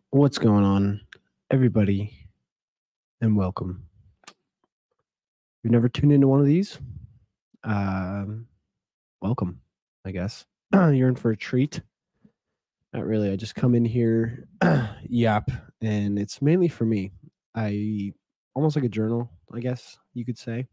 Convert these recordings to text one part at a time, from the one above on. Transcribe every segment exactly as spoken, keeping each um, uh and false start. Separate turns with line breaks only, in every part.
What's going on, everybody, and welcome. You've never tuned into one of these? Um, welcome, I guess. You're in for a treat. Not really. I just come in here, yap, and it's mainly for me. I almost like a journal, I guess you could say.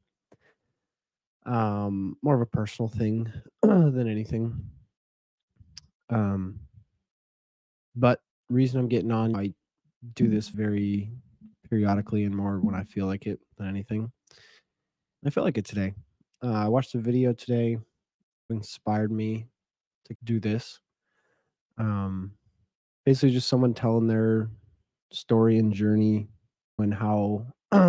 Um, more of a personal thing than anything. Um, but reason I'm getting on, I do this very periodically and more when I feel like it than anything. I felt like it today. Uh, I watched a video today, inspired me to do this. Um, Basically, just someone telling their story and journey and how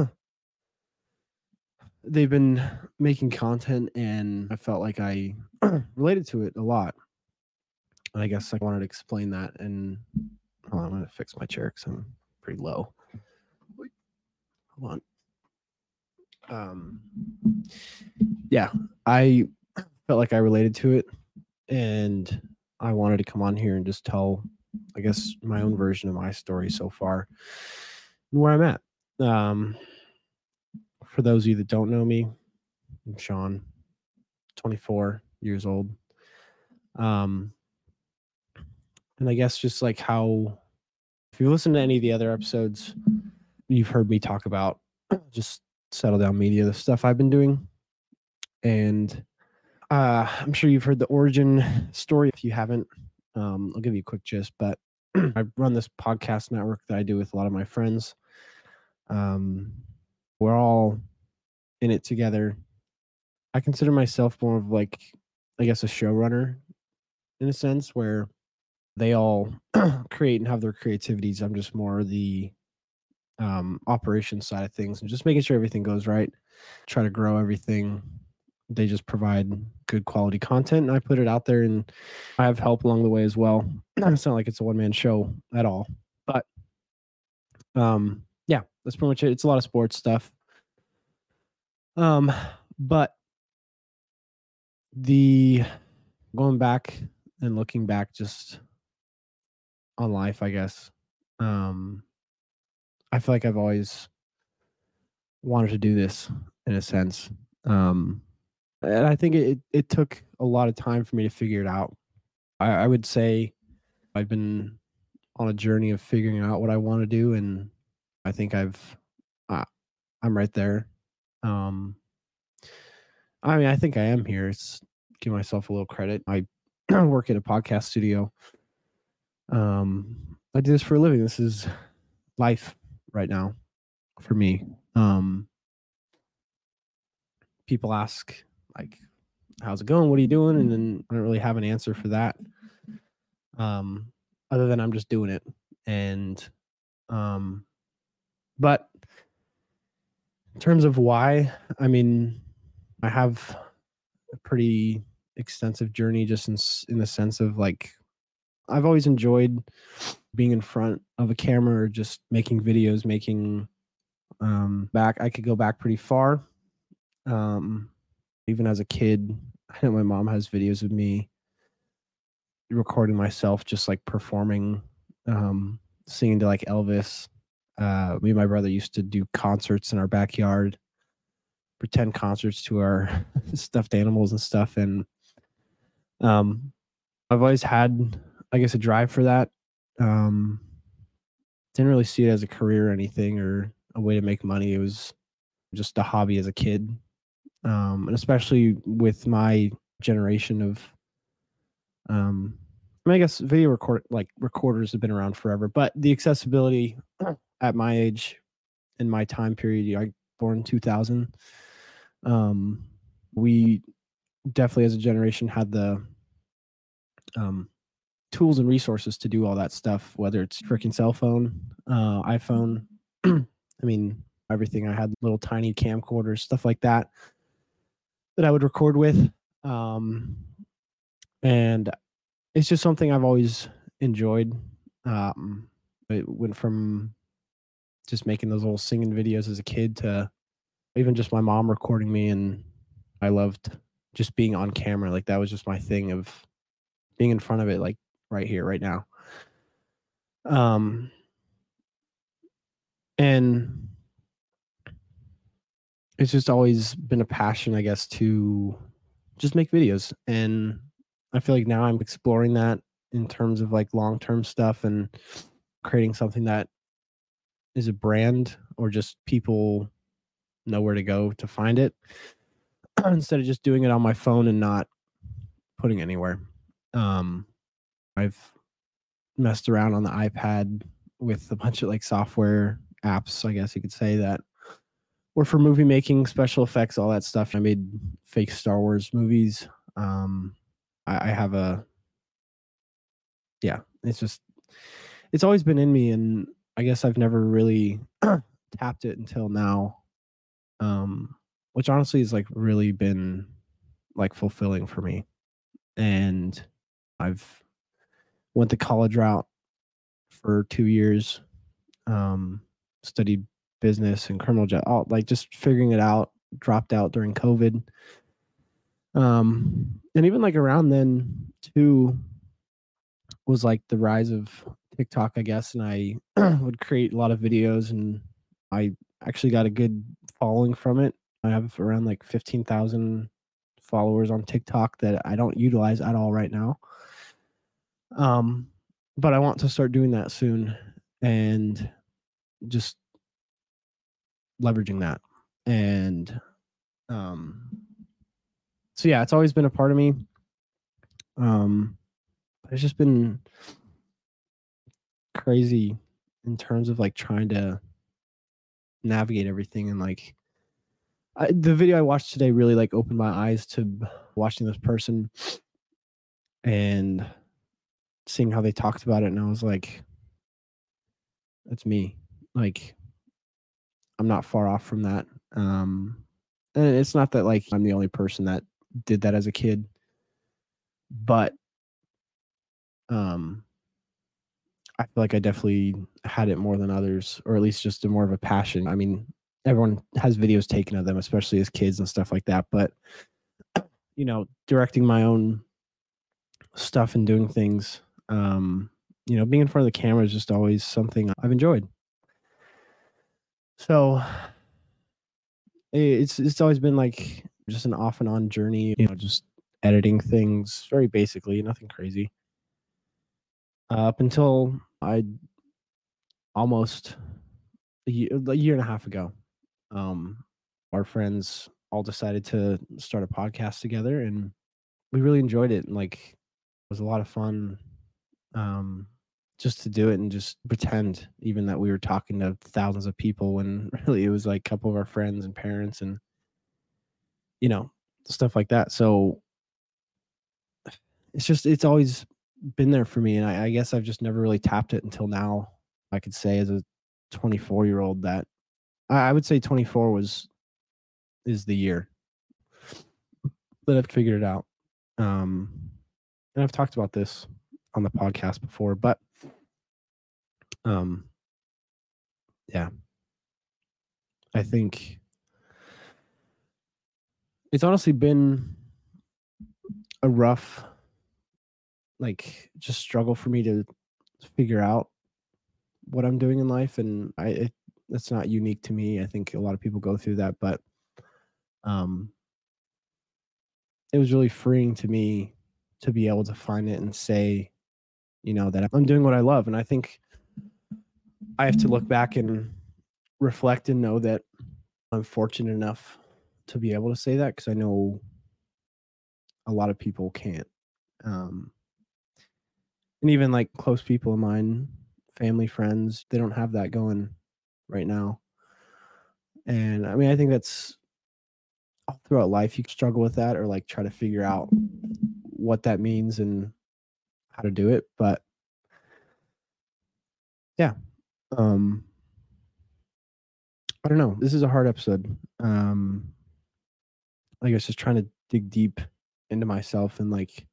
they've been making content, and I felt like I related to it a lot. I guess I wanted to explain that. And hold on, I'm gonna fix my chair because I'm pretty low. Wait, hold on. Um, yeah, I felt like I related to it, and I wanted to come on here and just tell, I guess, my own version of my story so far and where I'm at. Um, for those of you that don't know me, I'm Sean, twenty-four years old. Um, and I guess just like how, if you listen to any of the other episodes, you've heard me talk about just settle down media, the stuff I've been doing. And uh, I'm sure you've heard the origin story. If you haven't, um, I'll give you a quick gist. But I run this podcast network that I do with a lot of my friends. Um, we're all in it together. I consider myself more of like, I guess, a showrunner in a sense where they all create and have their creativities. I'm just more the um, operations side of things and just making sure everything goes right. Try to grow everything. They just provide good quality content, and I put it out there, and I have help along the way as well. It's not like it's a one man show at all, but um, yeah, that's pretty much it. It's a lot of sports stuff. Um, but the going back and looking back just on life, I guess. Um, I feel like I've always wanted to do this in a sense. Um, and I think it, it took a lot of time for me to figure it out. I, I would say I've been on a journey of figuring out what I want to do, and I think I've uh, I'm right there. Um, I mean, I think I am here. It's give myself a little credit. I work at a podcast studio. Um, I do this for a living. This is life right now for me. Um, people ask like, "How's it going? What are you doing?" And then I don't really have an answer for that. Um, other than I'm just doing it, and um, but in terms of why, I mean, I have a pretty extensive journey just in in the sense of like I've always enjoyed being in front of a camera or just making videos, making um back I could go back pretty far. Um even as a kid, I know my mom has videos of me recording myself just like performing, um singing to like Elvis. Uh me and my brother used to do concerts in our backyard, pretend concerts to our stuffed animals and stuff. And um I've always had, I guess, a drive for that. Um didn't really see it as a career or anything or a way to make money. It was just a hobby as a kid. Um and especially with my generation of um I mean, I guess video record like recorders have been around forever, but the accessibility at my age in my time period, I born two thousand. Um, we definitely as a generation had the um, tools and resources to do all that stuff, whether it's freaking cell phone, uh, iPhone. I mean, everything. I had little tiny camcorders, stuff like that, that I would record with. Um, and it's just something I've always enjoyed. Um, it went from just making those little singing videos as a kid to even just my mom recording me, and I loved just being on camera. Like that was just my thing of being in front of it, like right here, right now. Um, And it's just always been a passion, I guess, to just make videos. And I feel like now I'm exploring that in terms of like long-term stuff and creating something that is a brand or just people know where to go to find it instead of just doing it on my phone and not putting it anywhere. Um, I've messed around on the iPad with a bunch of like software apps, I guess you could say, that were for movie making, special effects, all that stuff. I made fake Star Wars movies. Um, I, I have a, yeah, it's just, it's always been in me. And I guess I've never really tapped it until now. Um, which honestly has like really been like fulfilling for me. And I've went the college route for two years, um, studied business and criminal justice, all like just figuring it out. Dropped out during COVID, um, and even like around then too was like the rise of TikTok, I guess. And I would create a lot of videos, and I actually got a good following from it. I have around like fifteen thousand followers on TikTok that I don't utilize at all right now. Um, but I want to start doing that soon and just leveraging that. And um, so yeah, it's always been a part of me. Um, it's just been crazy in terms of like trying to navigate everything. And like I, the video I watched today really like opened my eyes to watching this person and seeing how they talked about it. And I was like, that's me. Like, I'm not far off from that. Um, and it's not that like I'm the only person that did that as a kid, but um, I feel like I definitely had it more than others, or at least just a more of a passion. I mean, everyone has videos taken of them, especially as kids and stuff like that. But you know, directing my own stuff and doing things, um, you know, being in front of the camera is just always something I've enjoyed. So it's it's always been like just an off and on journey, you know, just editing things very basically, nothing crazy. Uh, up until I almost a year, a year and a half ago, um, our friends all decided to start a podcast together, and we really enjoyed it. And like, it was a lot of fun, um, just to do it and just pretend even that we were talking to thousands of people when really it was like a couple of our friends and parents and you know stuff like that. So it's just it's always been there for me, and I, I guess I've just never really tapped it until now. I could say as a twenty-four year old that I, I would say twenty-four was is the year that I've figured it out. Um, and I've talked about this on the podcast before, but um, yeah, I think it's honestly been a rough, like, just struggle for me to figure out what I'm doing in life, and I it, it's not unique to me. I think a lot of people go through that, but um, it was really freeing to me to be able to find it and say, you know, that I'm doing what I love. And I think I have to look back and reflect and know that I'm fortunate enough to be able to say that because I know a lot of people can't. Um, and even like close people of mine, family, friends, they don't have that going right now. And I mean, I think that's all throughout life. You can struggle with that or like try to figure out what that means and how to do it. But yeah, um, I don't know. This is a hard episode. Um, I guess just trying to dig deep into myself and like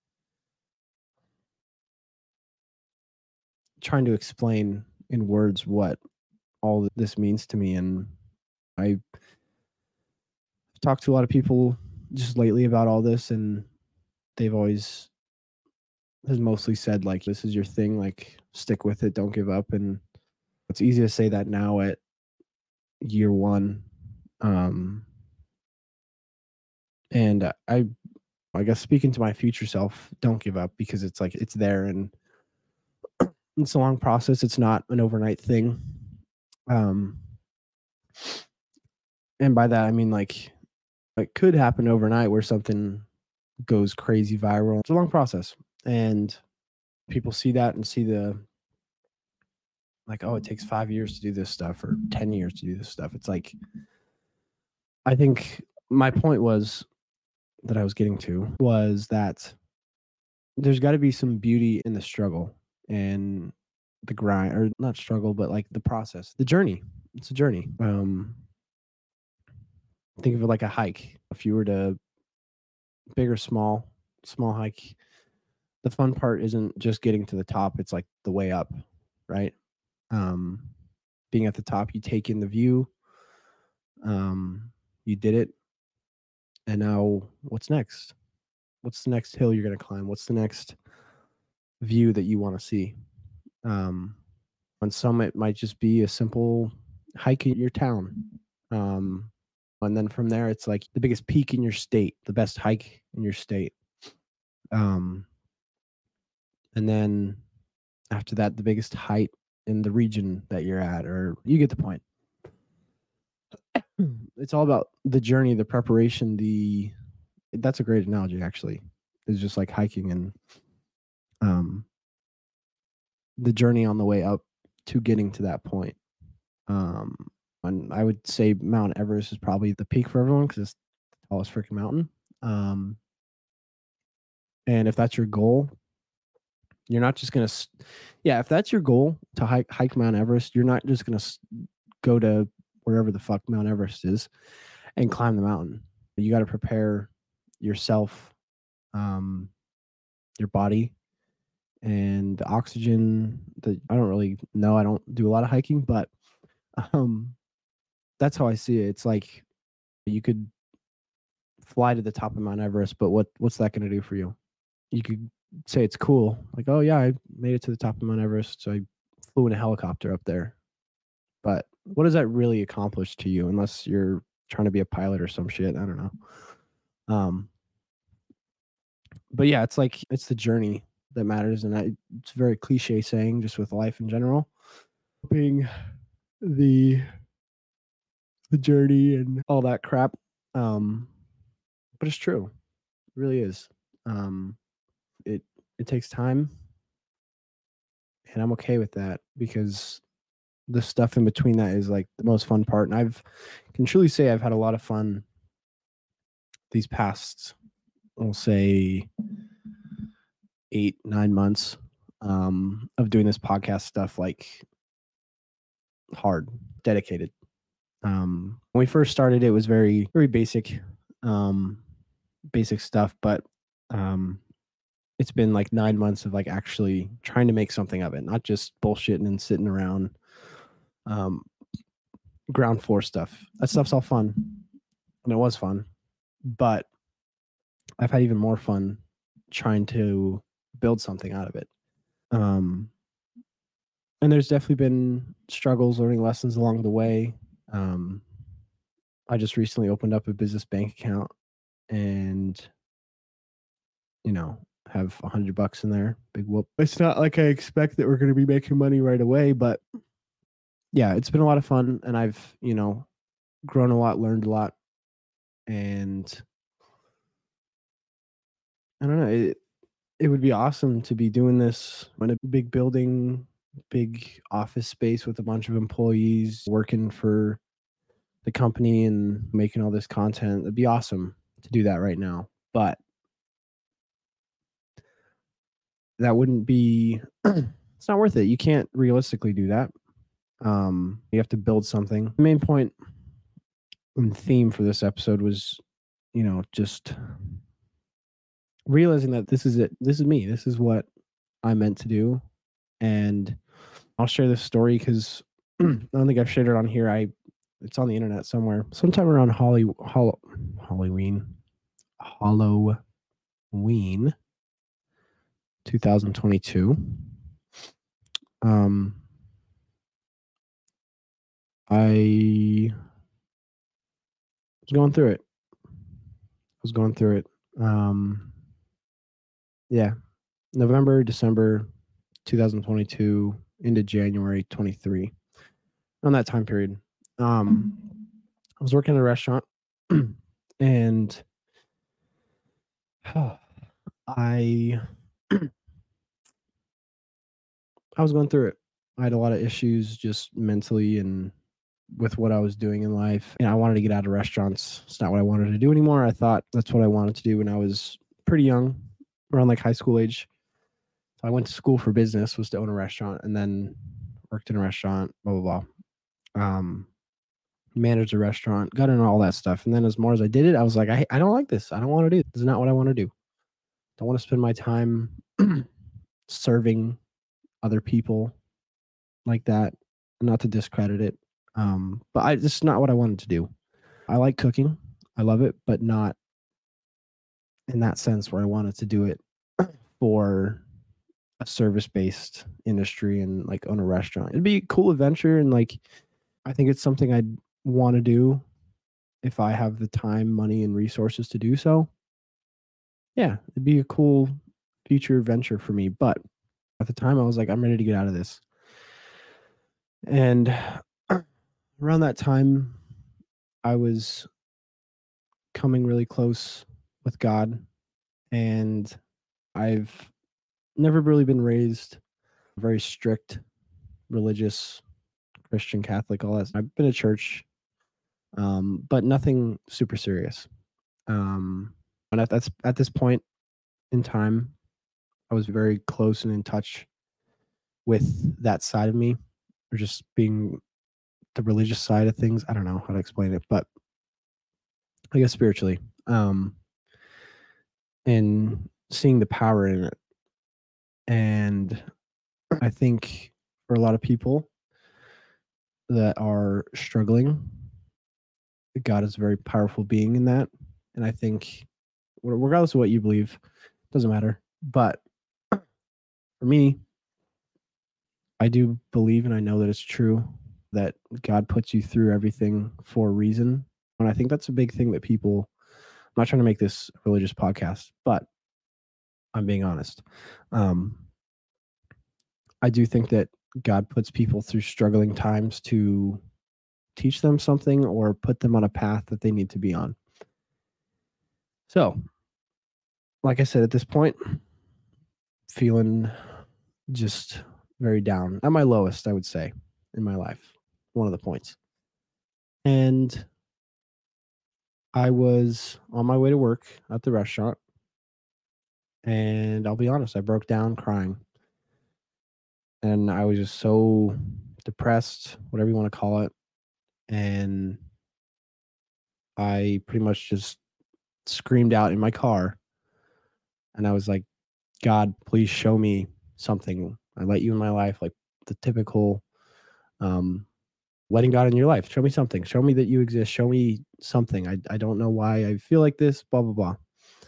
trying to explain in words what all this means to me. And I talked to a lot of people just lately about all this, and they've always has mostly said like, this is your thing, like stick with it, don't give up. And It's easy to say that now at year one. Um, and I, I guess speaking to my future self, don't give up, because it's like it's there, and it's a long process. It's not an overnight thing. Um, and by that I mean like it could happen overnight where something goes crazy viral. It's a long process, and people see that and see the like, oh, it takes five years to do this stuff or ten years to do this stuff. It's like, I think my point was that I was getting to was that there's got to be some beauty in the struggle and the grind, or not struggle, but like the process, the journey. It's a journey. Um, think of it like a hike. If you were to big or small, small hike, the fun part isn't just getting to the top. It's like the way up, right? Um, being at the top, you take in the view. Um, you did it, and now what's next? What's the next hill you're going to climb? What's the next view that you want to see? Um, on some, it might just be a simple hike in your town. Um, and then from there, it's like the biggest peak in your state, the best hike in your state. Um, and then after that, the biggest height in the region that you're at, or you get the point. It's all about the journey, the preparation, the that's a great analogy, actually. It's just like hiking, and um the journey on the way up to getting to that point. Um and I would say Mount Everest is probably the peak for everyone because it's the tallest freaking mountain. Um and if that's your goal, you're not just gonna yeah, if that's your goal to hike hike Mount Everest, you're not just gonna go to wherever the fuck Mount Everest is and climb the mountain. You got to prepare yourself, um, your body, and the oxygen. The I don't really know. I don't do a lot of hiking, but um, that's how I see it. It's like you could fly to the top of Mount Everest, but what what's that going to do for you? You could say it's cool, like, oh yeah, I made it to the top of Mount Everest, so I flew in a helicopter up there. But what does that really accomplish to you, unless you're trying to be a pilot or some shit? I don't know. Um, but yeah, it's like it's the journey that matters, and I, it's a very cliche saying, just with life in general. Being the the journey and all that crap, um, but it's true. It really is. Um, it it takes time, and I'm okay with that, because the stuff in between that is like the most fun part. And I've can truly say I've had a lot of fun these past, I'll say, eight nine months um, of doing this podcast stuff, like hard, dedicated. Um, when we first started, it was very very basic, um, basic stuff, but um, it's been like nine months of like actually trying to make something of it, not just bullshitting and sitting around. Um, ground floor stuff. That stuff's all fun, and it was fun, but I've had even more fun trying to build something out of it. Um, and there's definitely been struggles, learning lessons along the way. Um, I just recently opened up a business bank account, and you know, have a hundred bucks in there. Big whoop. It's not like I expect that we're going to be making money right away, but yeah, it's been a lot of fun, and I've, you know, grown a lot, learned a lot, and I don't know. It it would be awesome to be doing this in a big building, big office space with a bunch of employees working for the company and making all this content. It'd be awesome to do that right now, but that wouldn't be it's not worth it. You can't realistically do that. Um, you have to build something. The main point and theme for this episode was, you know, just realizing that this is it. This is me. This is what I meant to do. And I'll share this story because I don't think I've shared it on here. I it's on the internet somewhere. Sometime around Holly, Hall, Halloween, Halloween, two thousand twenty-two. Um, I was going through it. I was going through it. Um, yeah, November, December twenty twenty-two into January twenty-three. On that time period, um, I was working in a restaurant, and I I was going through it. I had a lot of issues just mentally and with what I was doing in life. And I wanted to get out of restaurants. It's not what I wanted to do anymore. I thought that's what I wanted to do when I was pretty young, around like high school age. So I went to school for business, was to own a restaurant, and then worked in a restaurant, blah, blah, blah. Um, managed a restaurant, got into all that stuff. And then as more as I did it, I was like, I, I don't like this. I don't want to do this. This is not what I want to do. Don't want to spend my time serving other people like that. Not to discredit it. Um, but I this is not what I wanted to do. I like cooking. I love it, but not in that sense where I wanted to do it for a service-based industry and like own a restaurant. It'd be a cool adventure, and like I think it's something I'd want to do if I have the time, money, and resources to do so. Yeah, it'd be a cool future venture for me. But at the time, I was like, I'm ready to get out of this. And around that time, I was coming really close with God, and I've never really been raised very strict, religious, Christian, Catholic, all that. I've been to church, um, but nothing super serious. Um, and at that's at this point in time, I was very close and in touch with that side of me, or just being the religious side of things. I don't know how to explain it, but I guess spiritually, um, and seeing the power in it. And I think for a lot of people that are struggling, God is a very powerful being in that. And I think, regardless of what you believe, doesn't matter. But for me, I do believe, and I know that it's true, that God puts you through everything for a reason. And I think that's a big thing that people, I'm not trying to make this a religious podcast, but I'm being honest. Um, I do think that God puts people through struggling times to teach them something or put them on a path that they need to be on. So, like I said, at this point, feeling just very down at my lowest, I would say, in my life. One of the points. And I was on my way to work at the restaurant. And I'll be honest, I broke down crying. And I was just so depressed, whatever you want to call it. And I pretty much just screamed out in my car. And I was like, God, please show me something. I let you in my life, like the typical um, letting God in your life. Show me something. Show me that you exist. Show me something. I, I don't know why I feel like this, blah, blah, blah.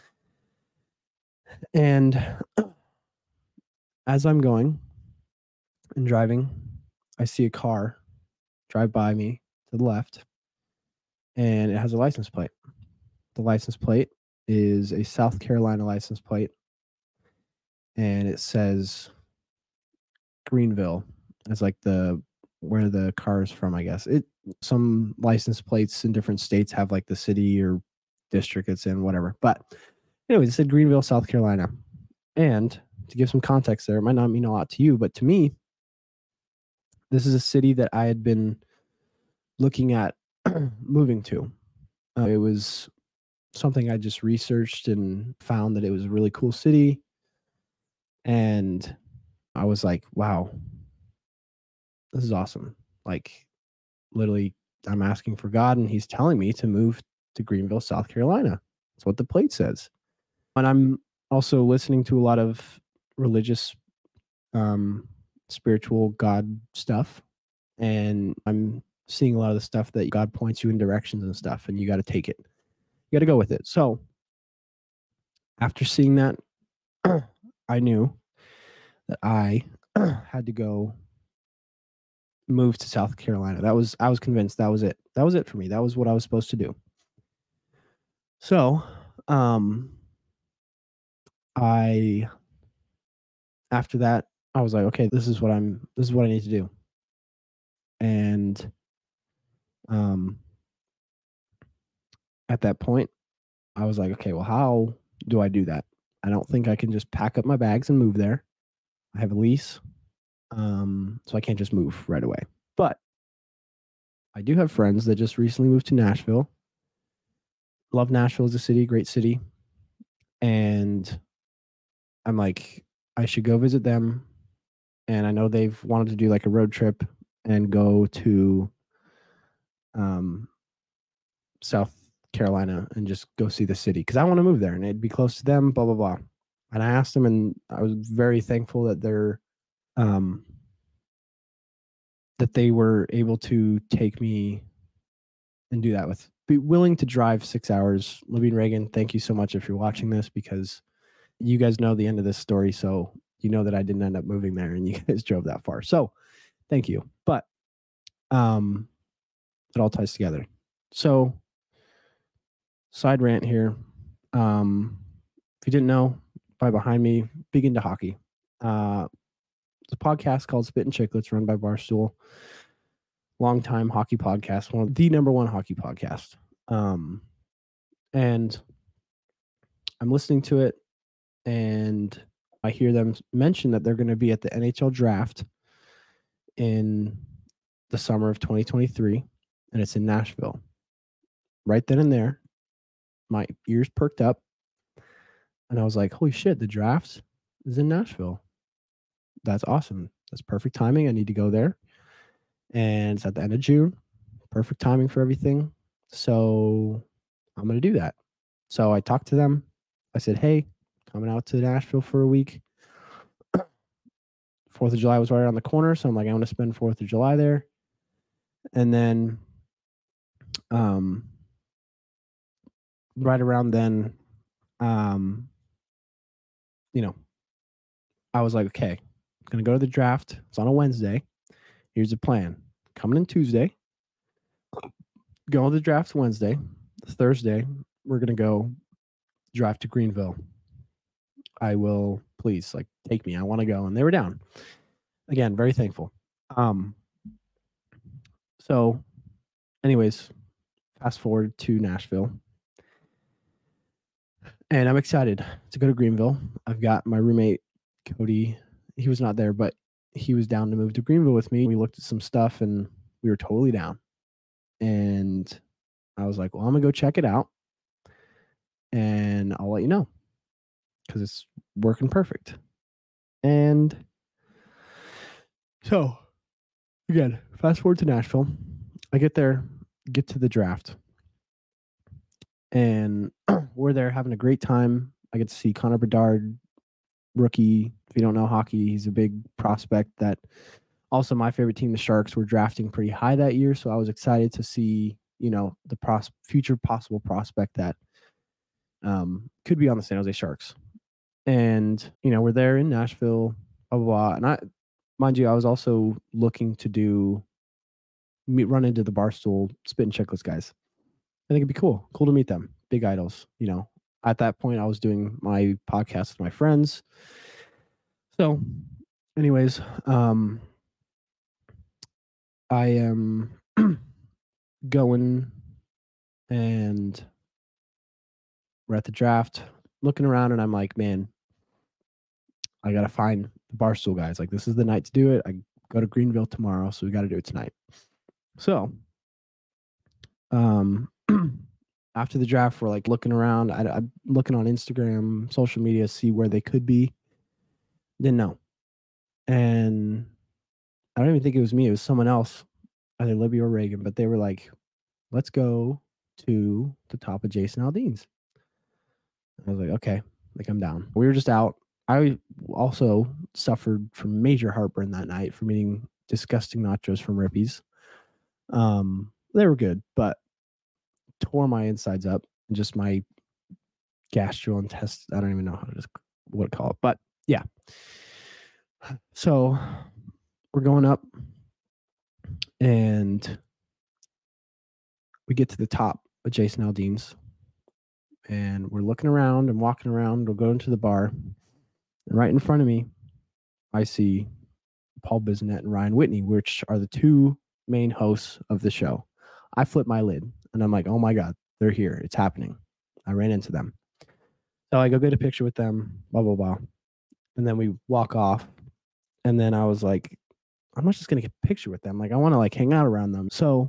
And as I'm going and driving, I see a car drive by me to the left, and it has a license plate. The license plate is a South Carolina license plate, and it says Greenville. It's like the where the car is from, I guess. It some license plates in different states have like the city or district it's in, whatever. But anyways, it said Greenville, South Carolina. And to give some context there, it might not mean a lot to you, but to me, this is a city that I had been looking at moving to. Uh, it was something I just researched and found that it was a really cool city. And I was like, wow, this is awesome. Like, literally, I'm asking for God, and He's telling me to move to Greenville, South Carolina. That's what the plate says. And I'm also listening to a lot of religious, um, spiritual God stuff. And I'm seeing a lot of the stuff that God points you in directions and stuff, and you got to take it. You got to go with it. So after seeing that, I knew that I had to go move to South Carolina. That was, I was convinced that was it. That was it for me. That was what I was supposed to do. So, um, I, after that, I was like, okay, this is what I'm, this is what I need to do. And, um, at that point, I was like, okay, well, how do I do that? I don't think I can just pack up my bags and move there. I have a lease, um, so I can't just move right away. But I do have friends that just recently moved to Nashville. Love Nashville as a city, great city. And I'm like, I should go visit them. And I know they've wanted to do like a road trip and go to um, South Carolina and just go see the city because I want to move there and it'd be close to them, blah, blah, blah. And I asked them, and I was very thankful that they're um, that they were able to take me and do that with, be willing to drive six hours. Libby and Reagan, thank you so much if you're watching this, because you guys know the end of this story. So you know that I didn't end up moving there and you guys drove that far. So thank you. But um, it all ties together. So side rant here. Um, if you didn't know, by behind me, big into hockey. Uh, it's a podcast called Spit and Chicklets run by Barstool. Longtime hockey podcast, one of the number one hockey podcast. Um, and I'm listening to it, and I hear them mention that they're going to be at the N H L draft in the summer of twenty twenty-three, and it's in Nashville. Right then and there, my ears perked up, and I was like, holy shit, the draft is in Nashville. That's awesome. That's perfect timing. I need to go there. And it's at the end of June. Perfect timing for everything. So I'm going to do that. So I talked to them. I said, hey, coming out to Nashville for a week. Fourth of July was right around the corner. So I'm like, I want to spend Fourth of July there. And then um, right around then, um, you know, I was like, okay, I'm going to go to the draft. It's on a Wednesday. Here's the plan. Coming in Tuesday, going to the draft Wednesday. Thursday, we're going to go drive to Greenville. I will, please, like, take me. I want to go. And they were down. Again, very thankful. Um, so, anyways, fast forward to Nashville. And I'm excited to go to Greenville. I've got my roommate, Cody. He was not there, but he was down to move to Greenville with me. We looked at some stuff and we were totally down. And I was like, well, I'm going to go check it out. And I'll let you know because it's working perfect. And so, again, fast forward to Nashville. I get there, get to the draft. And we're there having a great time. I get to see Connor Bedard, rookie. If you don't know hockey, he's a big prospect that also my favorite team, the Sharks, were drafting pretty high that year. So I was excited to see, you know, the pros- future possible prospect that um, could be on the San Jose Sharks. And, you know, we're there in Nashville, blah, blah, blah. And I, mind you, I was also looking to do, meet, run into the Barstool Spit and Chicklets guys. I think it'd be cool. Cool to meet them. Big idols, you know. At that point, I was doing my podcast with my friends. So, anyways, um, I am going, and we're at the draft, looking around, and I'm like, man, I got to find the Barstool guys. Like, this is the night to do it. I go to Greenville tomorrow, so we got to do it tonight. So, um, after the draft, we're like looking around. I, I'm looking on Instagram, social media, see where they could be. Didn't know. And I don't even think it was me. It was someone else, either Libby or Reagan, but they were like, let's go to the top of Jason Aldean's. I was like, okay, like I'm down. We were just out. I also suffered from major heartburn that night from eating disgusting nachos from Rippy's. Um, they were good, but tore my insides up and just my gastrointestinal. I don't even know how to just what to call it, but yeah. So we're going up. And we get to the top of Jason Aldean's, and we're looking around and walking around. We'll go into the bar, and right in front of me, I see Paul Bissonnette and Ryan Whitney, which are the two main hosts of the show. I flip my lid, and I'm like, oh my God, they're here. It's happening. I ran into them. So I go get a picture with them, blah, blah, blah. And then we walk off. And then I was like, I'm not just going to get a picture with them. Like, I want to like hang out around them. So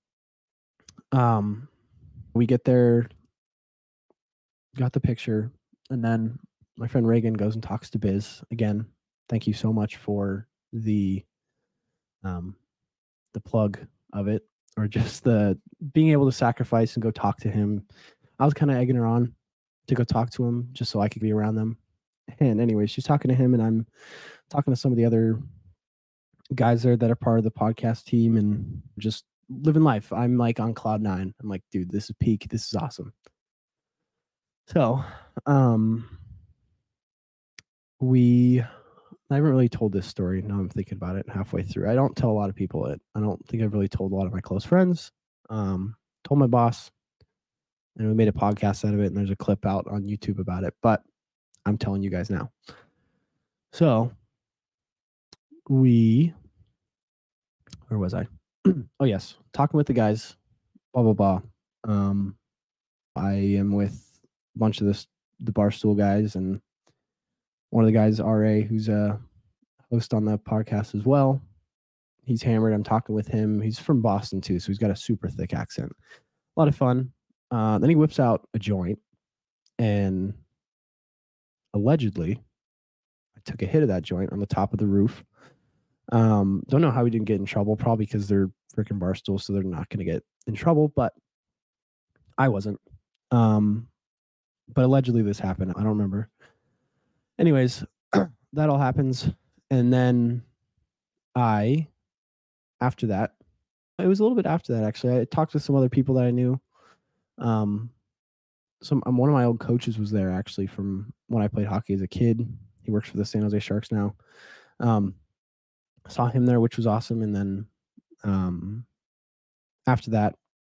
um, we get there, got the picture. And then my friend Reagan goes and talks to Biz. Again, thank you so much for the um, the plug of it, or just the being able to sacrifice and go talk to him. I was kind of egging her on to go talk to him just so I could be around them. And anyway, she's talking to him, and I'm talking to some of the other guys there that are part of the podcast team, and just living life. I'm like on cloud nine. I'm like, dude, this is peak. This is awesome. So, um, we, I haven't really told this story. Now I'm thinking about it halfway through. I don't tell a lot of people it. I don't think I've really told a lot of my close friends. Um, told my boss, and we made a podcast out of it, and there's a clip out on YouTube about it, but I'm telling you guys now. So we, where was I? Oh yes, talking with the guys, blah blah blah. Um, I am with a bunch of this the Barstool guys, and one of the guys, R A, who's a host on the podcast as well. He's hammered. I'm talking with him. He's from Boston too, so he's got a super thick accent. A lot of fun. Uh, then he whips out a joint, and allegedly, I took a hit of that joint on the top of the roof. Um, don't know how he didn't get in trouble. Probably because they're freaking Barstool, so they're not going to get in trouble. But I wasn't. Um, but allegedly this happened. I don't remember. Anyways, that all happens, and then I, after that, it was a little bit after that actually. I talked to some other people that I knew. Um, some um, one of my old coaches was there actually from when I played hockey as a kid. He works for the San Jose Sharks now. Um, saw him there, which was awesome. And then um, after that,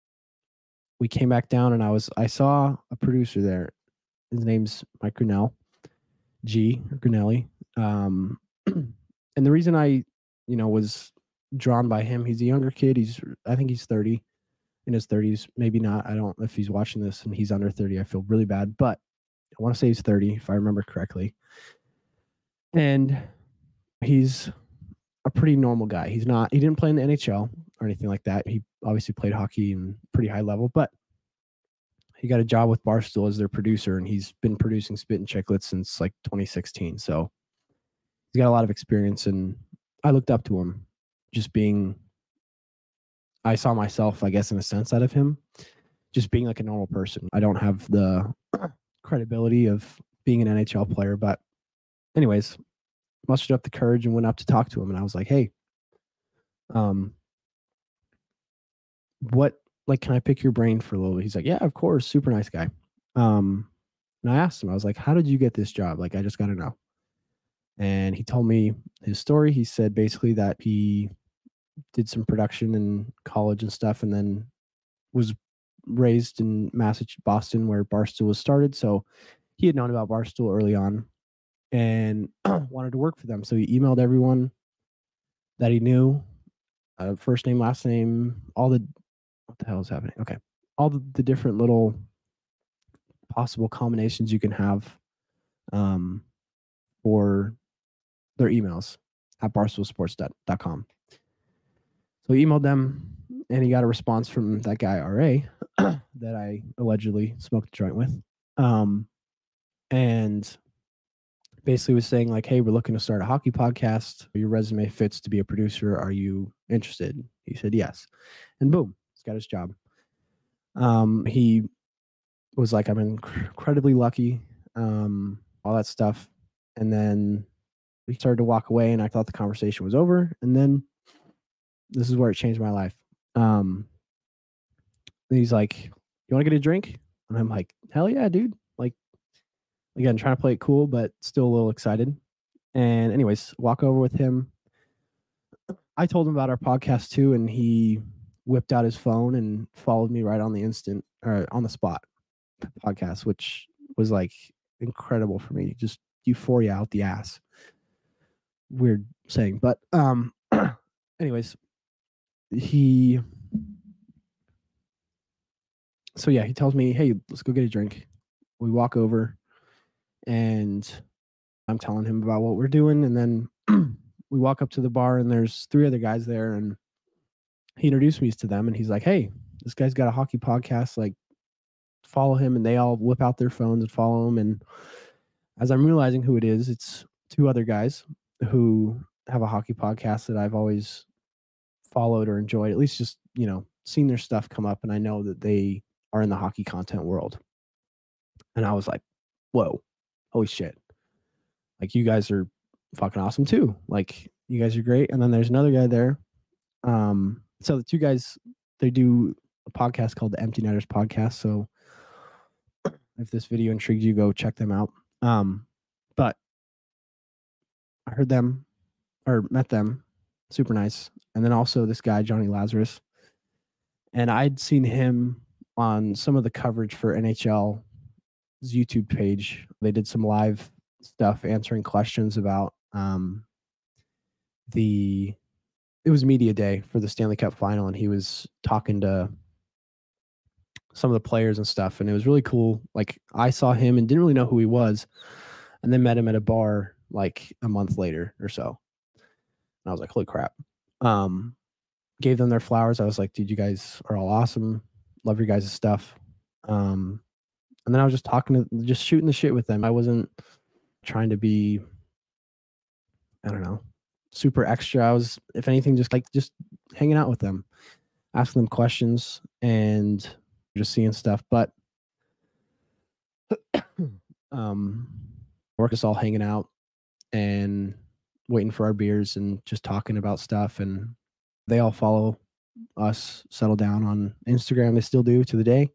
we came back down, and I was I saw a producer there. His name's Mike Grinnell, G Grinnelli. Um, and the reason I, you know, was drawn by him, he's a younger kid. He's I think he's thirty, in his thirties, maybe not. I don't. If he's watching this and he's under thirty, I feel really bad. But I want to say he's thirty, if I remember correctly. And he's a pretty normal guy. He's not. He didn't play in the N H L or anything like that. He obviously played hockey in pretty high level, but he got a job with Barstool as their producer, and he's been producing Spit and Chicklets since like twenty sixteen. So he's got a lot of experience, and I looked up to him, just being, I saw myself, I guess, in a sense out of him, just being like a normal person. I don't have the credibility of being an N H L player, but anyways, mustered up the courage and went up to talk to him, and I was like, hey, um, what, like, can I pick your brain for a little bit? He's like, yeah, of course. Super nice guy. Um, and I asked him, I was like, how did you get this job? Like, I just got to know. And he told me his story. He said basically that he did some production in college and stuff, and then was raised in Massachusetts, Boston, where Barstool was started. So he had known about Barstool early on and wanted to work for them. So he emailed everyone that he knew, uh, first name, last name, all the, what the hell is happening? Okay. All the, the different little possible combinations you can have um, for their emails at barstool sports dot com. So he emailed them, and he got a response from that guy, R A, that I allegedly smoked a joint with. Um, and basically was saying like, hey, we're looking to start a hockey podcast. Your resume fits to be a producer. Are you interested? He said yes. And boom, he's got his job. Um, he was like, I'm inc- incredibly lucky, um, all that stuff. And then we started to walk away, and I thought the conversation was over. And then this is where it changed my life. Um, he's like, you want to get a drink? And I'm like, hell yeah, dude. Like, again, trying to play it cool, but still a little excited. And anyways, walk over with him. I told him about our podcast too, and he whipped out his phone and followed me right on the instant or on the spot podcast, which was like incredible for me. Just euphoria out the ass. Weird saying, but um, anyways, he. So yeah, he tells me, "Hey, let's go get a drink." We walk over, and I'm telling him about what we're doing, and then we walk up to the bar, and there's three other guys there, and he introduced me to them, and he's like, "Hey, this guy's got a hockey podcast. Like, follow him." And they all whip out their phones and follow him. And as I'm realizing who it is, it's two other guys who have a hockey podcast that I've always followed or enjoyed, at least just, you know, seen their stuff come up, and I know that they are in the hockey content world. And I was like, whoa, holy shit. Like, you guys are fucking awesome too. Like, you guys are great. And then there's another guy there. Um, so the two guys, they do a podcast called the Empty Netters Podcast. So if this video intrigued you, go check them out. Um, but I heard them or met them, super nice. And then also this guy, Johnny Lazarus. And I'd seen him on some of the coverage for N H L's YouTube page. They did some live stuff answering questions about um, the, it was media day for the Stanley Cup final, and he was talking to some of the players and stuff, and it was really cool. Like, I saw him and didn't really know who he was, and then met him at a bar like a month later or so. And I was like, holy crap. Um, gave them their flowers. I was like, dude, you guys are all awesome. Love your guys' stuff. Um, and then I was just talking to, just shooting the shit with them. I wasn't trying to be, I don't know, super extra. I was, if anything, just like, just hanging out with them, asking them questions and just seeing stuff. But um, we're just all hanging out and waiting for our beers and just talking about stuff. And they all follow us, Settle Down, on Instagram. They still do to the day.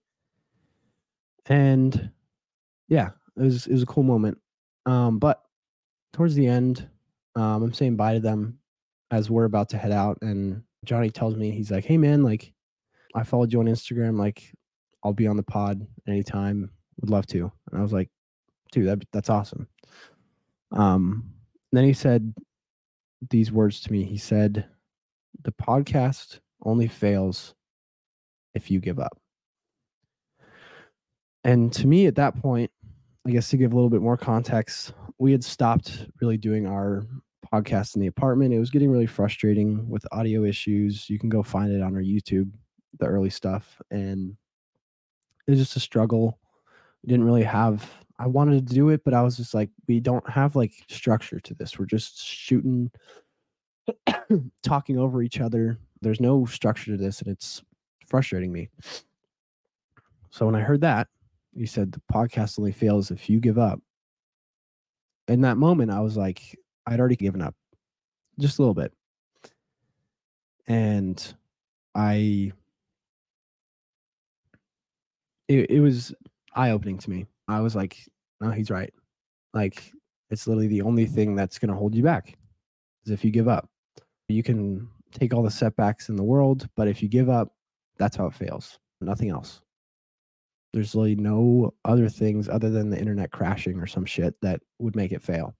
And yeah, it was, it was a cool moment. Um, but towards the end, um, I'm saying bye to them as we're about to head out. And Johnny tells me, he's like, hey man, like, I followed you on Instagram. Like, I'll be on the pod anytime. Would love to. And I was like, dude, that, that's awesome. Um, then he said these words to me. He said, the podcast only fails if you give up. And to me at that point, I guess to give a little bit more context, we had stopped really doing our podcast in the apartment. It was getting really frustrating with audio issues. You can go find it on our YouTube, the early stuff. And it was just a struggle. We didn't really have, I wanted to do it, but I was just like, we don't have like structure to this. We're just shooting, talking over each other. There's no structure to this, and it's frustrating me. So when I heard that, you said the podcast only fails if you give up. In that moment, I was like, I'd already given up just a little bit. And I, it, it was eye-opening to me. I was like, no, he's right. Like, it's literally the only thing that's going to hold you back is if you give up. You can take all the setbacks in the world, but if you give up, that's how it fails. Nothing else. There's really no other things other than the internet crashing or some shit that would make it fail.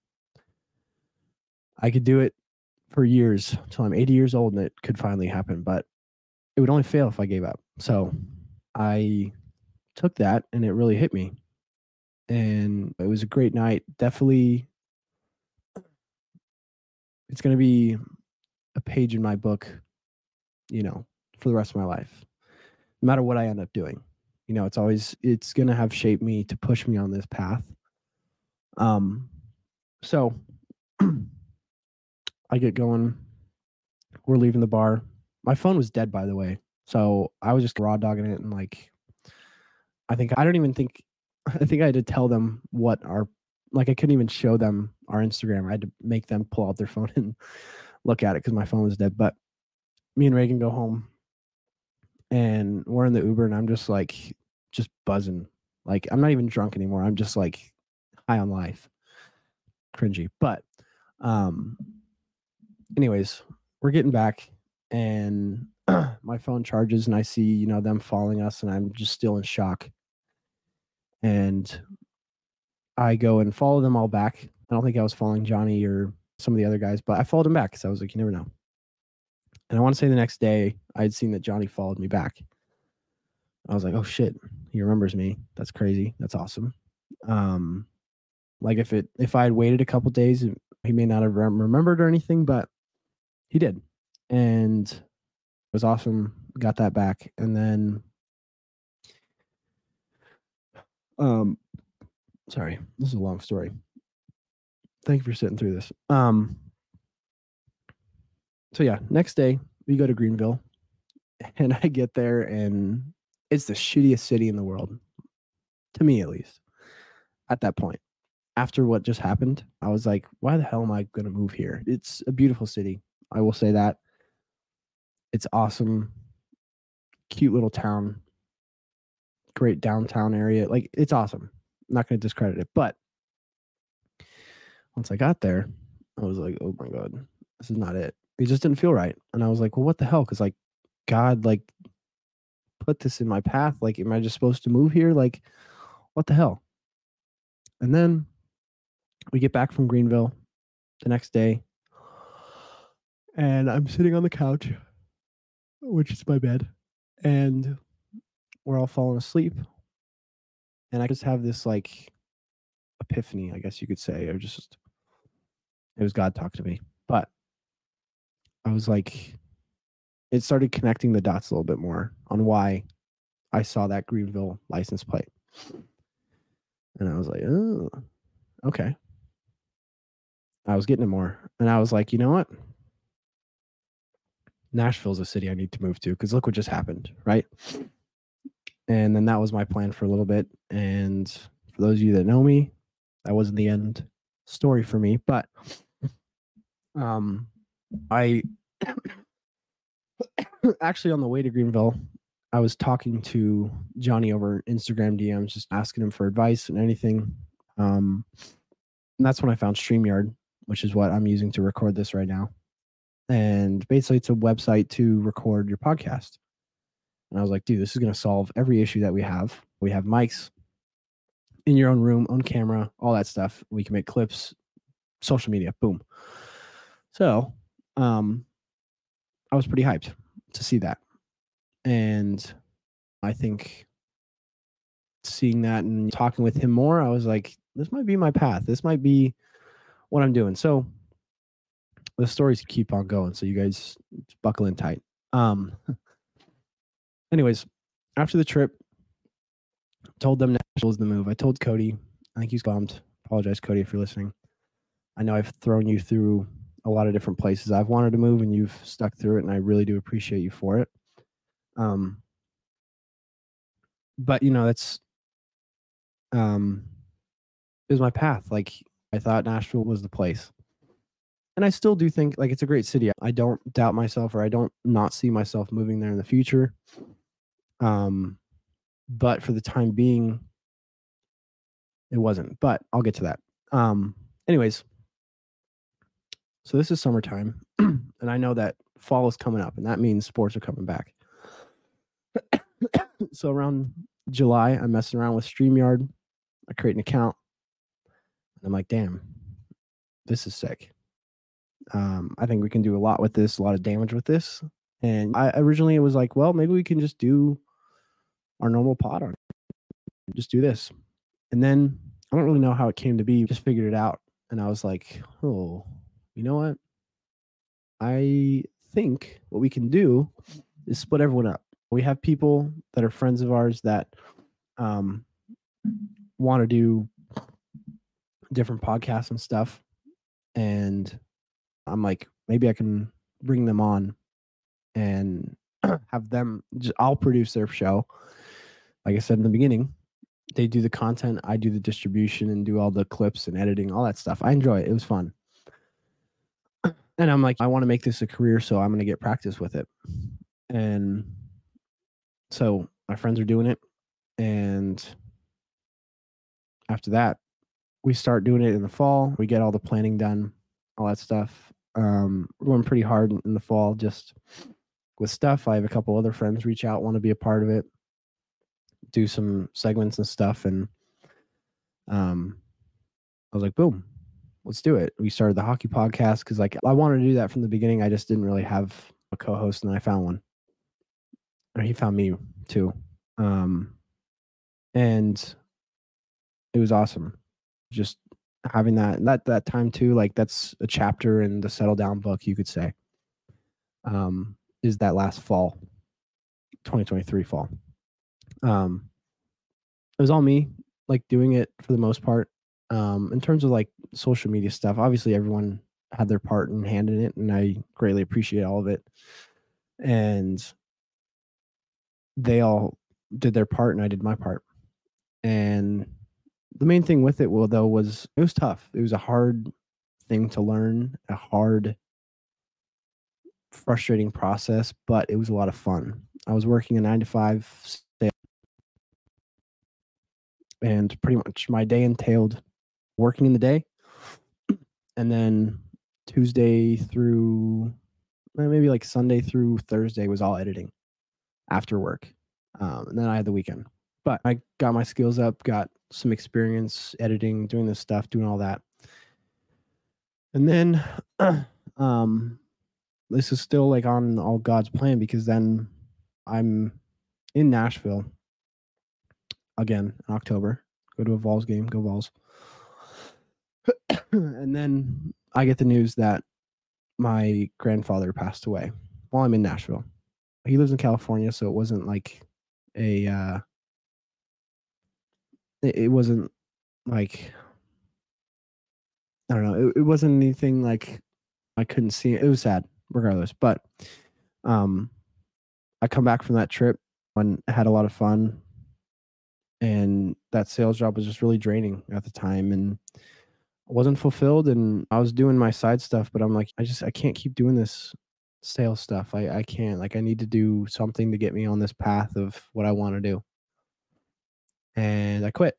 I could do it for years until I'm eighty years old and it could finally happen, but it would only fail if I gave up. So I took that and it really hit me. And it was a great night. Definitely, it's going to be a page in my book, you know, for the rest of my life, no matter what I end up doing. You know, it's always, it's going to have shaped me to push me on this path. Um, so I get going. We're leaving the bar. My phone was dead, by the way. So I was just raw dogging it. And like, I think, I don't even think, I think I had to tell them what our, like, I couldn't even show them our Instagram. I had to make them pull out their phone and look at it because my phone was dead. But me and Reagan go home. And we're in the Uber, and I'm just like, just buzzing. Like, I'm not even drunk anymore. I'm just like high on life. Cringy. But, um, anyways, we're getting back, and my phone charges, and I see, you know, them following us, and I'm just still in shock. And I go and follow them all back. I don't think I was following Johnny or some of the other guys, but I followed him back because I was like, you never know. And I want to say the next day I had seen that Johnny followed me back. I was like, oh shit, he remembers me. That's crazy. That's awesome. Um, like if it if I had waited a couple days, he may not have remembered or anything, but he did, and it was awesome. Got that back, and then, um, sorry, this is a long story. Thank you for sitting through this. Um, so yeah, next day we go to Greenville, and I get there, and it's the shittiest city in the world, to me at least. At that point, after what just happened, I was like, why the hell am I going to move here? It's a beautiful city. I will say that. It's awesome. Cute little town. Great downtown area. Like, it's awesome. I'm not going to discredit it. But once I got there, I was like, oh my God, this is not it. It just didn't feel right. And I was like, well, what the hell? Because, like, God, like, put this in my path. Like, am I just supposed to move here? Like, what the hell? And then we get back from Greenville the next day, and I'm sitting on the couch, which is my bed, and we're all falling asleep. And I just have this like epiphany, I guess you could say, or just it was God talking to me. But I was like, it started connecting the dots a little bit more on why I saw that Greenville license plate. And I was like, oh, okay. I was getting it more. And I was like, you know what? Nashville's a city I need to move to because look what just happened, right? And then that was my plan for a little bit. And for those of you that know me, that wasn't the end story for me. But um, I actually, on the way to Greenville, I was talking to Johnny over Instagram D Ms, just asking him for advice and anything. Um, and that's when I found StreamYard, which is what I'm using to record this right now. And basically, it's a website to record your podcast. And I was like, dude, this is going to solve every issue that we have. We have mics in your own room, on camera, all that stuff. We can make clips, social media, boom. So um, I was pretty hyped to see that. And I think seeing that and talking with him more, I was like, this might be my path. This might be what I'm doing. So the stories keep on going. So you guys buckle in tight. Um, anyways, after the trip, told them Nashville's the move. I told Cody, I think he's bummed. Apologize, Cody, if you're listening. I know I've thrown you through a lot of different places I've wanted to move, and you've stuck through it, and I really do appreciate you for it. Um, but you know, that's um, it was my path. Like I thought Nashville was the place, and I still do think like it's a great city. I don't doubt myself, or I don't not see myself moving there in the future. Um, but for the time being, it wasn't. But I'll get to that. Um, anyways, so this is summertime, and I know that fall is coming up, and that means sports are coming back. So around July, I'm messing around with StreamYard. I create an account, and I'm like, damn, this is sick. Um, I think we can do a lot with this, a lot of damage with this. And I originally it was like, well, maybe we can just do our normal pod on it. Just do this. And then I don't really know how it came to be, just figured it out. And I was like, oh, you know what? I think what we can do is split everyone up. We have people that are friends of ours that um, want to do different podcasts and stuff. And I'm like, maybe I can bring them on and have them, just, I'll produce their show. Like I said in the beginning, they do the content, I do the distribution and do all the clips and editing, all that stuff. I enjoy it. It was fun. And I'm like, I want to make this a career, so I'm going to get practice with it. And so my friends are doing it. And after that, we start doing it in the fall. We get all the planning done, all that stuff. Um, we're going pretty hard in the fall just with stuff. I have a couple other friends reach out, want to be a part of it, do some segments and stuff. And um, I was like, boom, let's do it. We started the hockey podcast because like I wanted to do that from the beginning. I just didn't really have a co-host, and then I found one. Or he found me too. Um, and it was awesome. Just having that that that time too, like that's a chapter in the Settle Down book, you could say. Um, is that last fall, twenty twenty-three fall. Um, it was all me, like doing it for the most part. Um, in terms of like social media stuff, obviously everyone had their part and hand in it, and I greatly appreciate all of it. And they all did their part, and I did my part. And the main thing with it, well, though, was it was tough. It was a hard thing to learn, a hard, frustrating process, but it was a lot of fun. I was working a nine to five sale, and pretty much my day entailed working in the day, and then Tuesday through maybe like Sunday through Thursday was all editing after work. Um, and then I had the weekend. But I got my skills up, got some experience editing, doing this stuff, doing all that. And then um, this is still like on all God's plan, because then I'm in Nashville again in October. Go to a Vols game, go Vols. And then I get the news that my grandfather passed away while I'm in Nashville. He lives in California, so it wasn't like a uh it, it wasn't like I don't know, it, it wasn't anything like I couldn't see it. It was sad regardless, but um I come back from that trip and had a lot of fun, and that sales job was just really draining at the time, and I wasn't fulfilled, and I was doing my side stuff, but I'm like, I just I can't keep doing this sales stuff. I I can't. Like I need to do something to get me on this path of what I want to do. And I quit.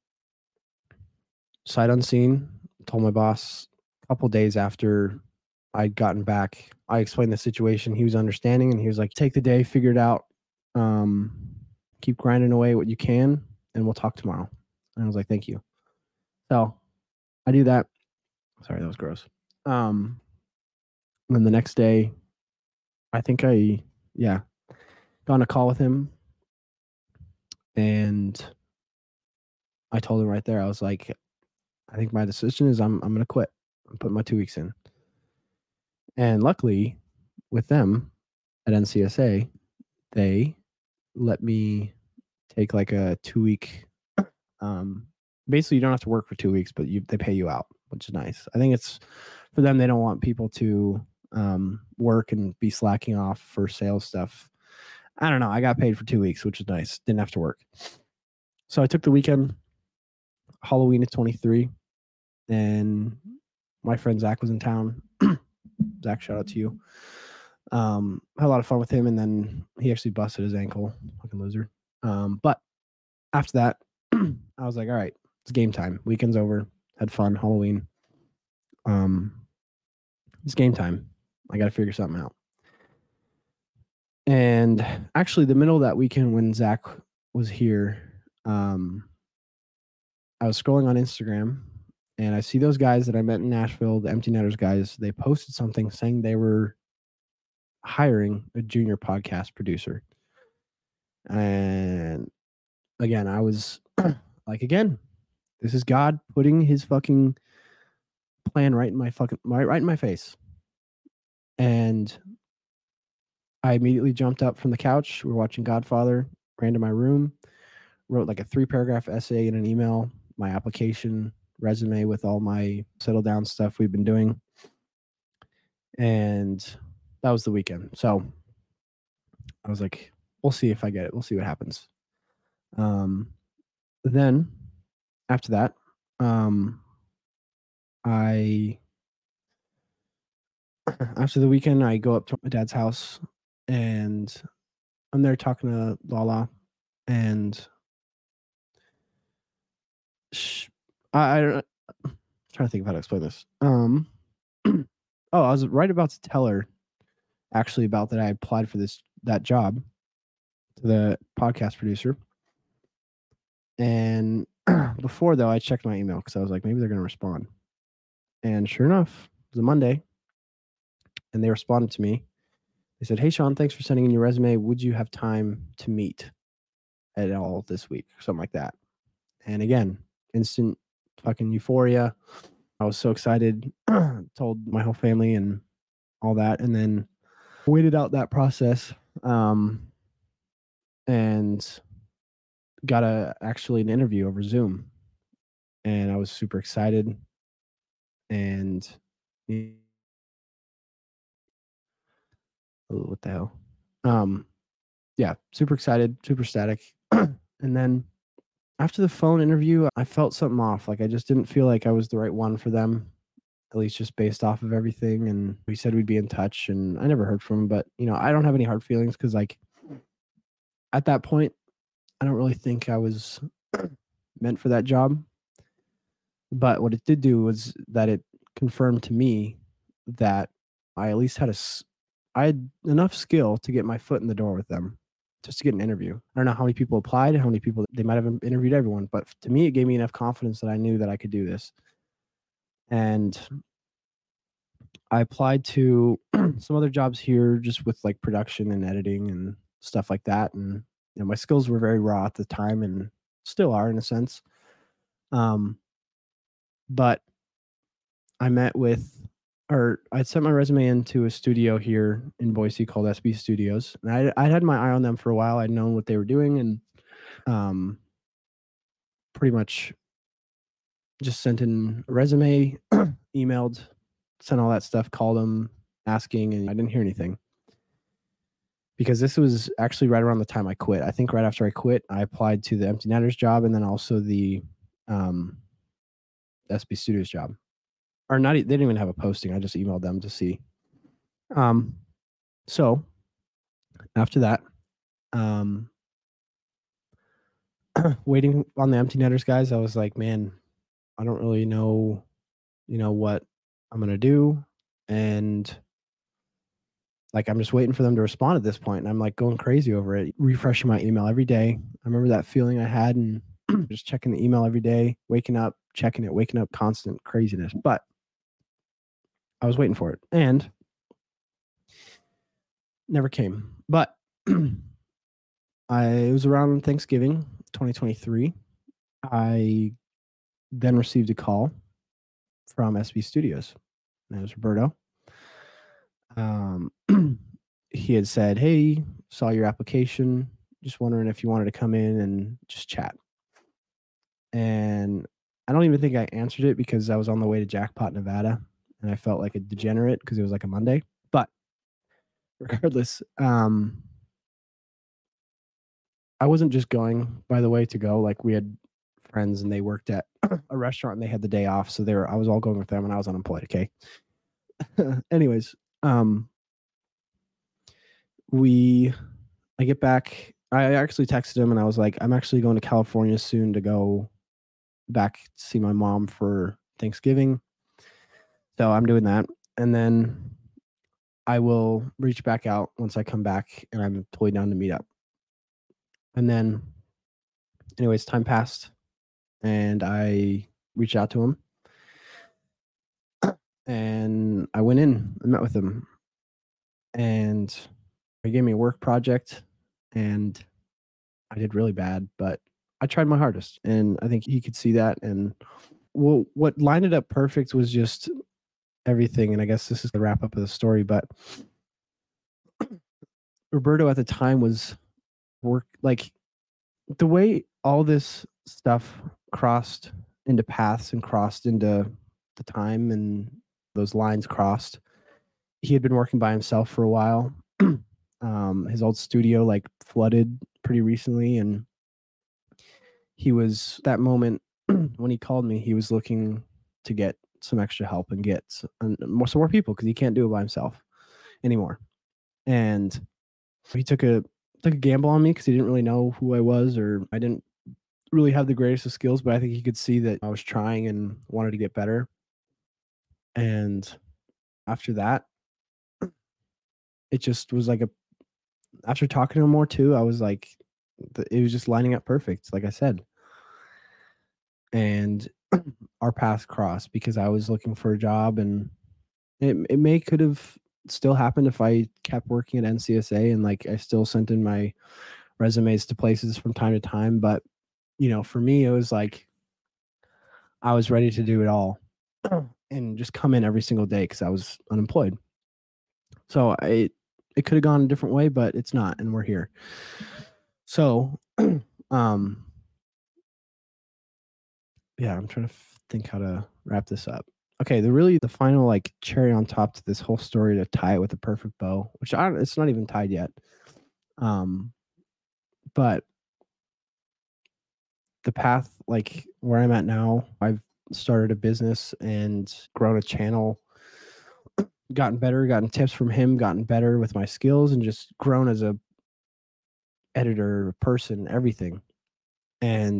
Sight unseen, told my boss a couple days after I'd gotten back. I explained the situation. He was understanding, and he was like, take the day, figure it out. Um, keep grinding away what you can, and we'll talk tomorrow. And I was like, thank you. So I do that. Sorry, that was gross. Um, and then the next day, I think I, yeah, got on a call with him, and I told him right there, I was like, I think my decision is I'm I'm gonna quit. I'm putting my two weeks in. And luckily, with them at N C S A, they let me take like a two week. Um, basically, you don't have to work for two weeks, but you they pay you out, which is nice. I think it's for them. They don't want people to um, work and be slacking off for sales stuff. I don't know. I got paid for two weeks, which is nice. Didn't have to work. So I took the weekend. Halloween at twenty-three, and my friend Zach was in town. Zach, shout out to you. Um, had a lot of fun with him, and then he actually busted his ankle, fucking loser. Um, but after that, I was like, all right, it's game time. Weekend's over. Had fun. Halloween. Um, it's game time. I got to figure something out. And actually, the middle of that weekend when Zach was here, um, I was scrolling on Instagram, and I see those guys that I met in Nashville, the Empty Netters guys. They posted something saying they were hiring a junior podcast producer. And again, I was like, again, this is God putting his fucking plan right in my fucking right, right in my face. And I immediately jumped up from the couch. We were watching Godfather, ran to my room, wrote like a three paragraph essay in an email, my application, resume with all my settle down stuff we've been doing. And that was the weekend. So I was like, we'll see if I get it. We'll see what happens. Um, then after that, um, I after the weekend, I go up to my dad's house, and I'm there talking to Lala, and sh- I, I don't I'm trying to think of how to explain this. Um, Oh, I was right about to tell her actually about that I applied for this that job to the podcast producer. And before though, I checked my email because I was like, maybe they're gonna respond. And sure enough, it was a Monday, and they responded to me. They said, "Hey Sean, thanks for sending in your resume. Would you have time to meet at all this week?" Something like that. And again, instant fucking euphoria. I was so excited. Told my whole family and all that, and then waited out that process. Um, and got a actually an interview over Zoom, and I was super excited. And oh, what the hell? Um, yeah, super excited, super static. And then after the phone interview, I felt something off. Like I just didn't feel like I was the right one for them, at least just based off of everything. And we said we'd be in touch, and I never heard from him. But you know, I don't have any hard feelings because, like, at that point, I don't really think I was meant for that job. But what it did do was that it confirmed to me that I at least had a s- I had enough skill to get my foot in the door with them, just to get an interview. I don't know how many people applied, how many people they might have interviewed everyone, but to me, it gave me enough confidence that I knew that I could do this. And I applied to some other jobs here, just with like production and editing and stuff like that. And you know, my skills were very raw at the time, and still are in a sense. Um, but I met with, or I sent my resume into a studio here in Boise called S B Studios, and I I had my eye on them for a while. I'd known what they were doing, and um, pretty much just sent in a resume, emailed, sent all that stuff, called them asking, and I didn't hear anything because this was actually right around the time I quit. I think right after I quit, I applied to the Empty Netters job and then also the um, S B Studios job. Or not, they didn't even have a posting. I just emailed them to see. Um, so after that, um, waiting on the Empty Netters guys, I was like, man, I don't really know, you know, what I'm gonna do, and like I'm just waiting for them to respond at this point, and I'm like going crazy over it, refreshing my email every day. I remember that feeling I had, and just checking the email every day, waking up, checking it, waking up, constant craziness. But I was waiting for it, and never came. But I it was around Thanksgiving, twenty twenty-three. I then received a call from S B Studios. And it was Roberto. Um, he had said, "Hey, saw your application. Just wondering if you wanted to come in and just chat." And I don't even think I answered it because I was on the way to Jackpot, Nevada, and I felt like a degenerate because it was like a Monday. But regardless, um, I wasn't just going, by the way, to go. Like we had friends and they worked at a restaurant and they had the day off, so they were I was all going with them and I was unemployed. Okay. Anyways, um, we I get back. I actually texted him and I was like, I'm actually going to California soon to go back to see my mom for Thanksgiving. So I'm doing that. And then I will reach back out once I come back and I'm totally down to meet up. And then, anyways, time passed and I reached out to him and I went in and met with him. And he gave me a work project and I did really bad, but I tried my hardest. And I think he could see that. And well, what lined it up perfect was just everything. And I guess this is the wrap up of the story, but Roberto at the time was work like the way all this stuff crossed into paths and crossed into the time and those lines crossed. He had been working by himself for a while. um, his old studio like flooded pretty recently, and he was that moment when he called me. He was looking to get some extra help and get some more, some more people because he can't do it by himself anymore. And he took a took a gamble on me because he didn't really know who I was, or I didn't really have the greatest of skills, but I think he could see that I was trying and wanted to get better. And after that, it just was like a after talking to him more too, I was like, th- it was just lining up perfect, like I said. And our paths crossed because I was looking for a job, and it it may could have still happened if I kept working at N C S A and like I still sent in my resumes to places from time to time. But you know, for me, it was like I was ready to do it all and just come in every single day because I was unemployed. So I it could have gone a different way, but it's not, and we're here. So, um, yeah, I'm trying to f- think how to wrap this up. Okay, the really the final like cherry on top to this whole story to tie it with a perfect bow, which I don't, it's not even tied yet. Um, but the path like where I'm at now, I've started a business and grown a channel, gotten better, gotten tips from him, gotten better with my skills, and just grown as a editor, person, everything. And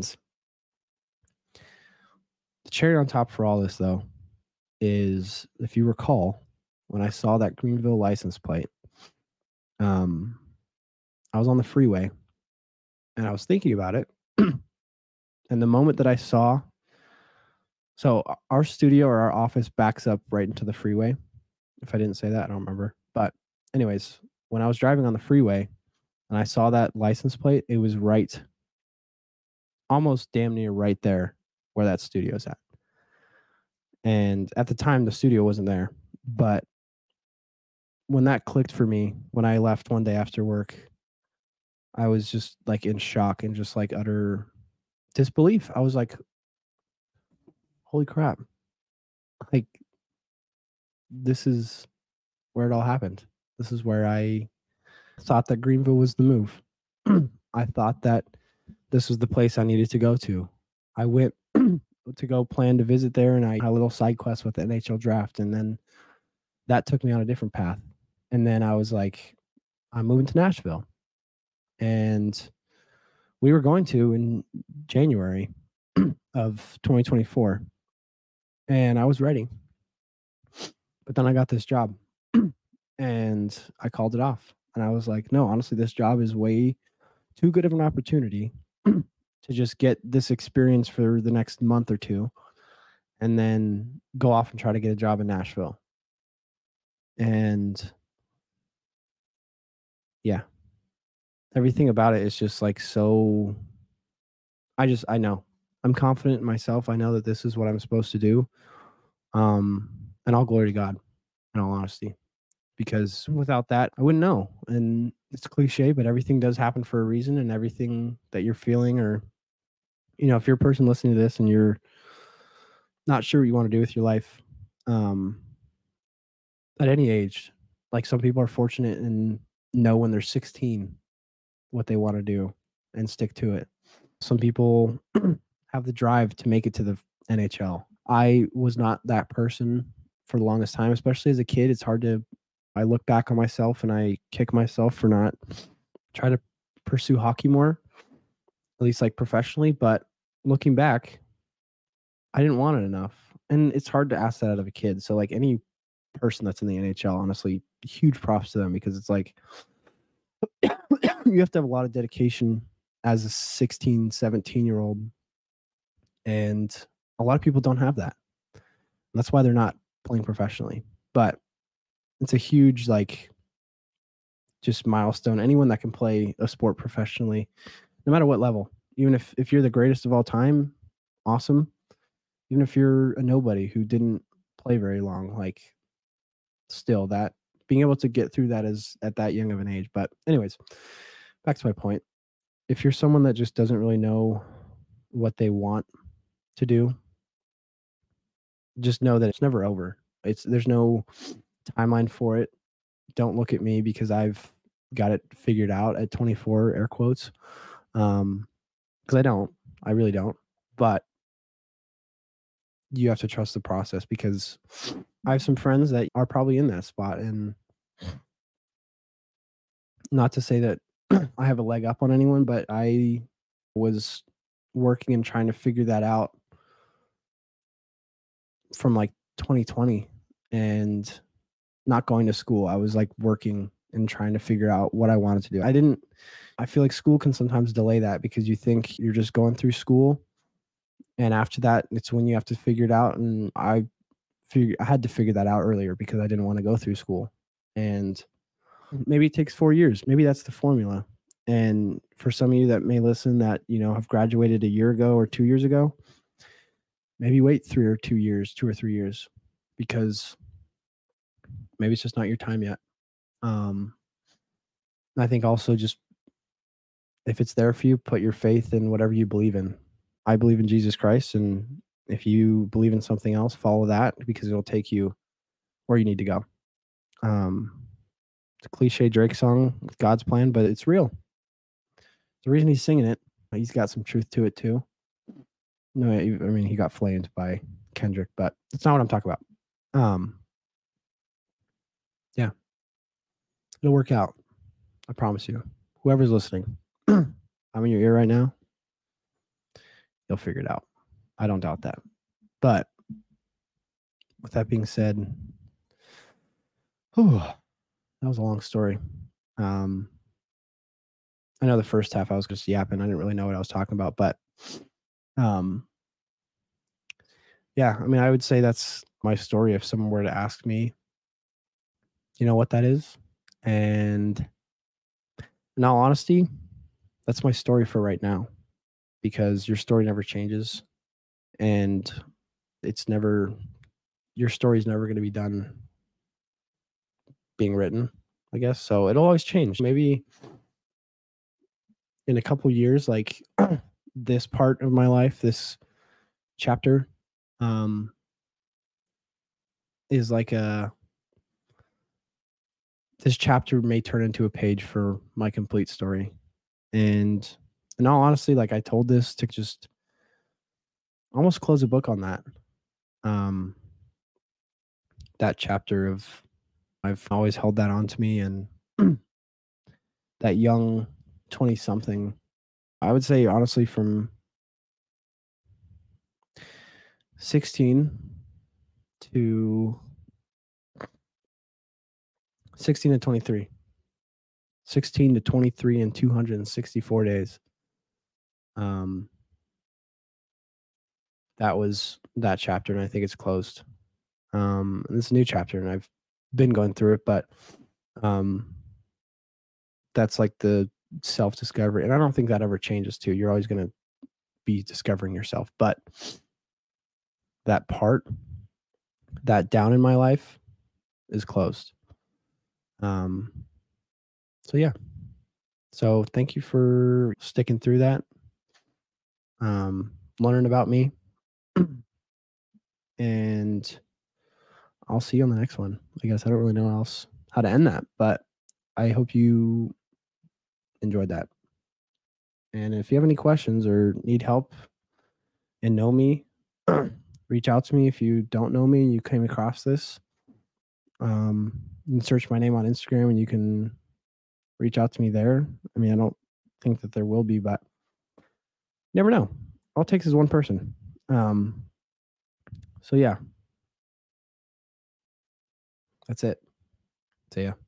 the cherry on top for all this though is, if you recall, when I saw that Greenville license plate, um, I was on the freeway and I was thinking about it. And the moment that I saw, so our studio or our office backs up right into the freeway. If I didn't say that, I don't remember. But, anyways, when I was driving on the freeway and I saw that license plate, it was right, almost damn near right there where that studio's at. And at the time, the studio wasn't there. But when that clicked for me, when I left one day after work, I was just like in shock and just like utter disbelief. I was like, holy crap. Like, this is where it all happened. This is where I thought that Greenville was the move. I thought that this was the place I needed to go to. I went to go plan to visit there, and I had a little side quest with the N H L draft, and then that took me on a different path. And then I was like, I'm moving to Nashville. And we were going to in January of twenty twenty-four. And I was ready. But then I got this job and I called it off. And I was like, no, honestly, this job is way too good of an opportunity to just get this experience for the next month or two and then go off and try to get a job in Nashville. And yeah, everything about it is just like so. I just, I know I'm confident in myself. I know that this is what I'm supposed to do. Um, and all glory to God, in all honesty, because without that, I wouldn't know. And it's cliche, but everything does happen for a reason, and everything that you're feeling, or, you know, if you're a person listening to this and you're not sure what you want to do with your life, um, at any age, like some people are fortunate and know when they're sixteen what they want to do and stick to it. Some people have the drive to make it to the N H L. I was not that person for the longest time, especially as a kid. It's hard to, I look back on myself and I kick myself for not try to pursue hockey more, at least like professionally. But looking back, I didn't want it enough. And it's hard to ask that out of a kid. So like any person that's in the N H L, honestly, huge props to them, because it's like you have to have a lot of dedication as a sixteen, seventeen year old. And a lot of people don't have that. And that's why they're not playing professionally. But it's a huge, like, just milestone. Anyone that can play a sport professionally, no matter what level, even if, if you're the greatest of all time, awesome. Even if you're a nobody who didn't play very long, like, still that being able to get through that is at that young of an age. But anyways, back to my point. If you're someone that just doesn't really know what they want to do, just know that it's never over. It's there's no timeline for it. Don't look at me because I've got it figured out at twenty-four, air quotes. Um, because I don't. I really don't. But you have to trust the process, because I have some friends that are probably in that spot, and not to say that I have a leg up on anyone, but I was working and trying to figure that out from like twenty twenty, and not going to school. I was like working and trying to figure out what I wanted to do. I didn't, I feel like school can sometimes delay that because you think you're just going through school. And after that, it's when you have to figure it out. And I figure I had to figure that out earlier because I didn't want to go through school. And maybe it takes four years. Maybe that's the formula. And for some of you that may listen that, you know, have graduated a year ago or two years ago, maybe wait three or two years, two or three years, because maybe it's just not your time yet. Um, I think also just if it's there for you, put your faith in whatever you believe in. I believe in Jesus Christ, and if you believe in something else, follow that because it'll take you where you need to go. Um, it's a cliche Drake song, God's plan, but it's real. The reason he's singing it, he's got some truth to it too. No, I mean he got flamed by Kendrick, but that's not what I'm talking about. Um, yeah, it'll work out. I promise you. Whoever's listening, I'm in your ear right now. You'll figure it out. I don't doubt that. But with that being said, whew, that was a long story. Um, I know the first half I was just yapping. I didn't really know what I was talking about, but um, yeah, I mean, I would say that's my story if someone were to ask me, you know what that is? And in all honesty, that's my story for right now because your story never changes and it's never, your story's never going to be done being written, I guess. So it'll always change. Maybe in a couple years, like this part of my life, this chapter, um, is like a, this chapter may turn into a page for my complete story. And in all honesty, like I told this to just almost close a book on that. Um, that chapter of, I've always held that on to me and that young twenty something, I would say honestly from sixteen to sixteen to twenty-three. sixteen to twenty-three in two hundred sixty-four days. Um, that was that chapter, and I think it's closed. Um, and it's a new chapter, and I've been going through it, but um, that's like the self-discovery, and I don't think that ever changes too. You're always going to be discovering yourself, but that part, that down in my life, is closed. Um, so yeah. So thank you for sticking through that. Um, learning about me. And I'll see you on the next one. I guess I don't really know else how to end that, but I hope you enjoyed that. And if you have any questions or need help and know me, reach out to me. If you don't know me and you came across this, um, you can search my name on Instagram and you can reach out to me there. I mean, I don't think that there will be, but never know. All it takes is one person. Um, so yeah, that's it. See ya.